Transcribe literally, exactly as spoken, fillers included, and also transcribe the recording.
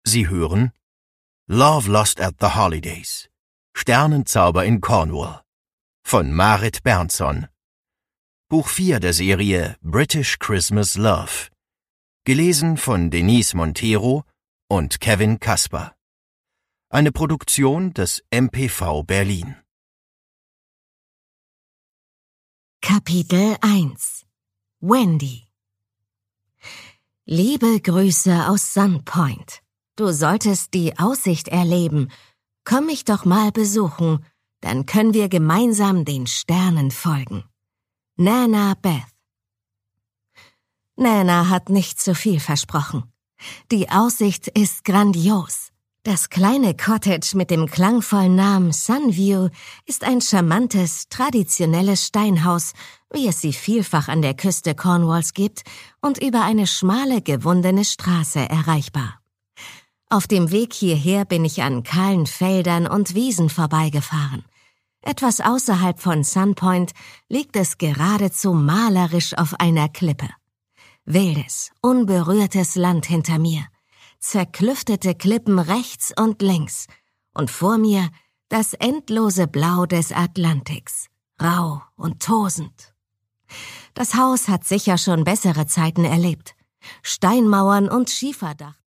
Sie hören Love Lost at the Holidays, Sternenzauber in Cornwall von Marit Bernson. Buch vier der Serie British Christmas Love. Gelesen von Denise Montero und Kevin Kasper. Eine Produktion des M P V Berlin. Kapitel eins. Wendy. Liebe Grüße aus Sunpoint. Du solltest die Aussicht erleben. Komm mich doch mal besuchen, dann können wir gemeinsam den Sternen folgen. Nana Beth. Nana hat nicht zu viel versprochen. Die Aussicht ist grandios. Das kleine Cottage mit dem klangvollen Namen Sunview ist ein charmantes, traditionelles Steinhaus, wie es sie vielfach an der Küste Cornwalls gibt und über eine schmale, gewundene Straße erreichbar. Auf dem Weg hierher bin ich an kahlen Feldern und Wiesen vorbeigefahren. Etwas außerhalb von Sunpoint liegt es geradezu malerisch auf einer Klippe. Wildes, unberührtes Land hinter mir, zerklüftete Klippen rechts und links und vor mir das endlose Blau des Atlantiks, rau und tosend. Das Haus hat sicher schon bessere Zeiten erlebt. Steinmauern und Schieferdach